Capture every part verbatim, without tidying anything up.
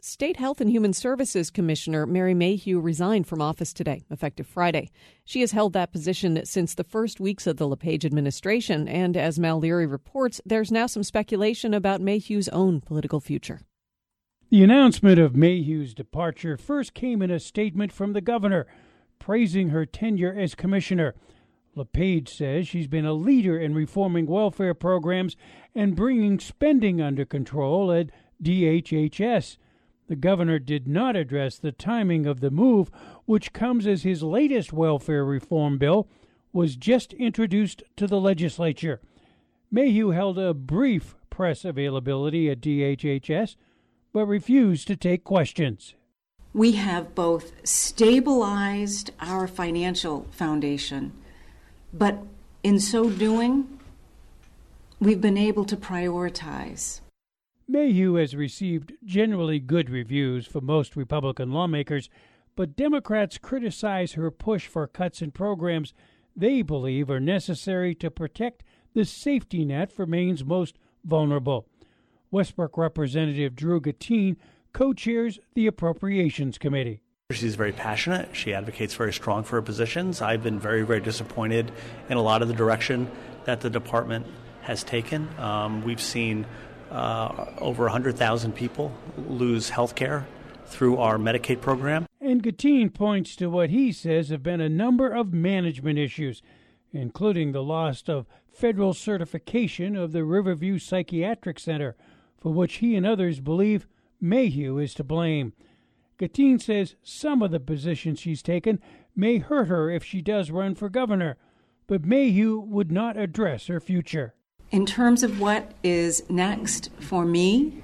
State Health and Human Services Commissioner Mary Mayhew resigned from office today, effective Friday. She has held that position since the first weeks of the LePage administration, and as Mal Leary reports, there's now some speculation about Mayhew's own political future. The announcement of Mayhew's departure first came in a statement from the governor, praising her tenure as commissioner. LePage says she's been a leader in reforming welfare programs and bringing spending under control at D H H S. The governor did not address the timing of the move, which comes as his latest welfare reform bill was just introduced to the legislature. Mayhew held a brief press availability at D H H S, but refused to take questions. We have both stabilized our financial foundation, but in so doing, we've been able to prioritize. Mayhew has received generally good reviews from most Republican lawmakers, but Democrats criticize her push for cuts in programs they believe are necessary to protect the safety net for Maine's most vulnerable. Westbrook Representative Drew Gattin co-chairs the Appropriations Committee. She's very passionate. She advocates very strong for her positions. I've been very, very disappointed in a lot of the direction that the department has taken. Um, we've seen uh, over one hundred thousand people lose health care through our Medicaid program. And Gattin points to what he says have been a number of management issues, including the loss of federal certification of the Riverview Psychiatric Center, for which he and others believe Mayhew is to blame. Gattin says some of the positions she's taken may hurt her if she does run for governor, but Mayhew would not address her future. In terms of what is next for me,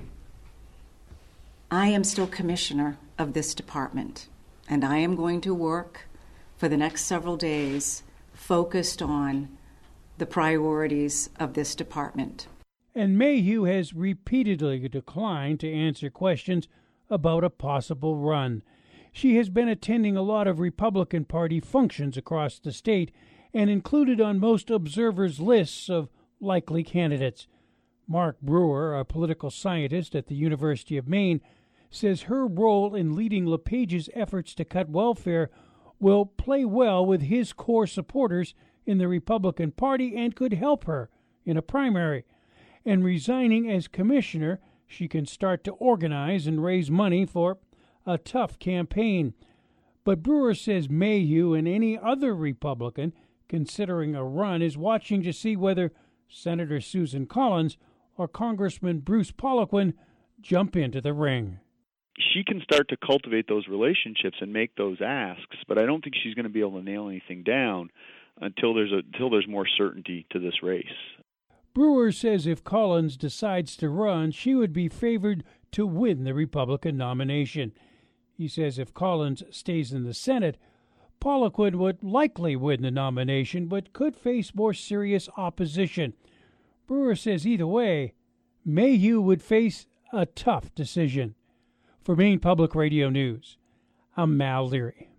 I am still commissioner of this department, and I am going to work for the next several days focused on the priorities of this department. And Mayhew has repeatedly declined to answer questions about a possible run. She has been attending a lot of Republican Party functions across the state and included on most observers' lists of likely candidates. Mark Brewer, a political scientist at the University of Maine, says her role in leading LePage's efforts to cut welfare will play well with his core supporters in the Republican Party and could help her in a primary. And resigning as commissioner, she can start to organize and raise money for a tough campaign. But Brewer says Mayhew and any other Republican considering a run is watching to see whether Senator Susan Collins or Congressman Bruce Poliquin jump into the ring. She can start to cultivate those relationships and make those asks, but I don't think she's going to be able to nail anything down until there's a, until there's more certainty to this race. Brewer says if Collins decides to run, she would be favored to win the Republican nomination. He says if Collins stays in the Senate, Poliquin would likely win the nomination, but could face more serious opposition. Brewer says either way, Mayhew would face a tough decision. For Maine Public Radio News, I'm Mal Leary.